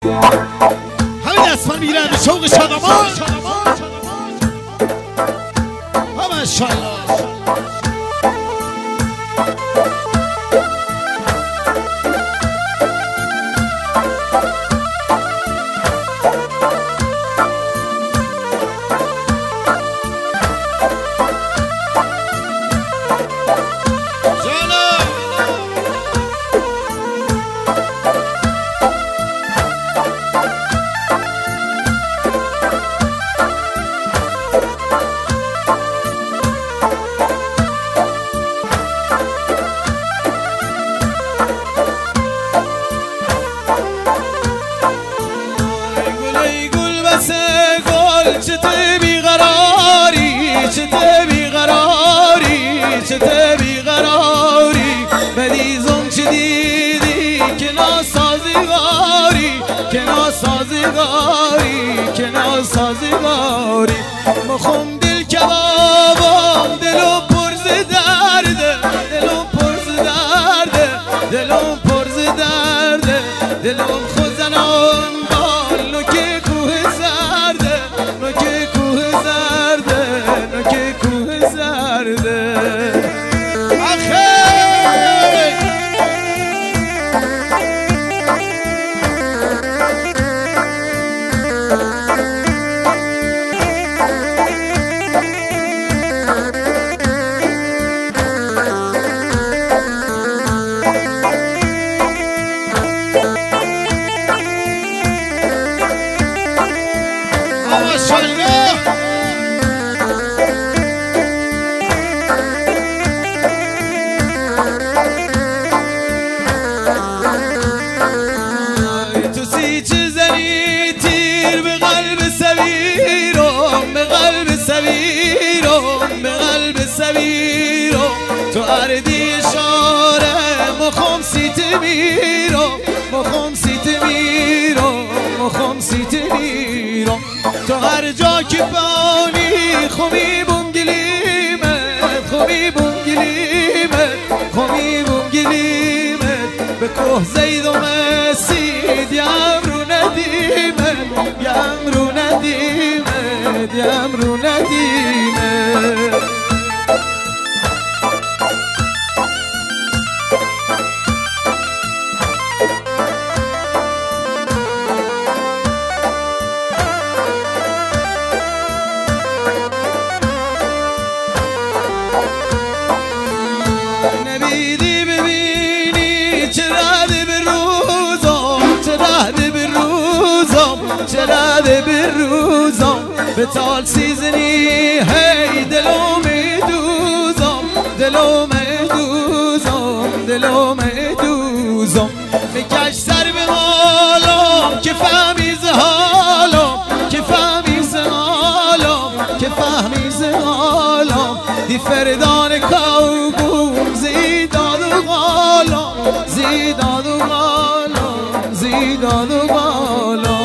همه دستان میگیرن به شوق شادمان همه انشالله. چته بیقراری بدیزم چی دیدی که ناسازگاری که ناسازگاری که ناسازگاری مخم دل کبابم دلم پرز درده دلم پرز درده دلم پرز درده دلم خزنان بال نوک کوه زرده نوک کوه زرده نوک کوه زرده تو اردی شاره مخم سیت میرم مخم سیت میرم مخم سیت میرم تو هر جا که بانی خومی بونگلیمت خومی بونگلیمت خومی بونگلیمت به کوه زید و مسید یم رو ندیمت یم رو ندیمت یم رو ندیمت نبیدی ببینی چرا به روزم چرا به روزم چرا به روزم به تال سیزنی هی دلم دوزم دلم دوزم دلم دوزم میکش سر به مالم که فهمی حالم که فهمی حالم که فهمی حالم دی فردان کوگم زیداد و غالم زیداد و غالم زیداد و غالم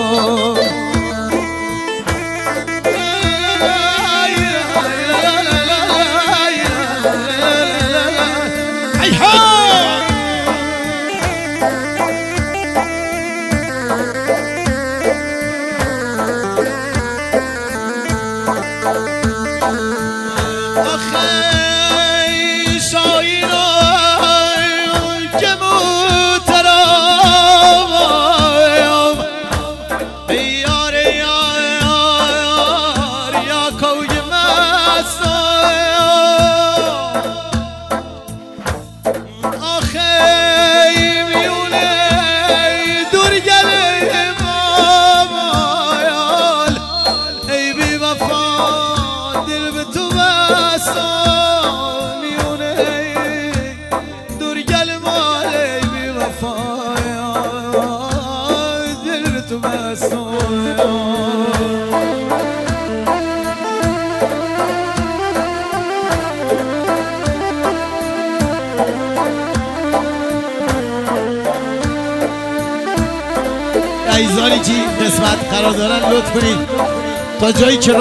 عزیزانی که قسمت قرار دارن لطف کنید تا جایی که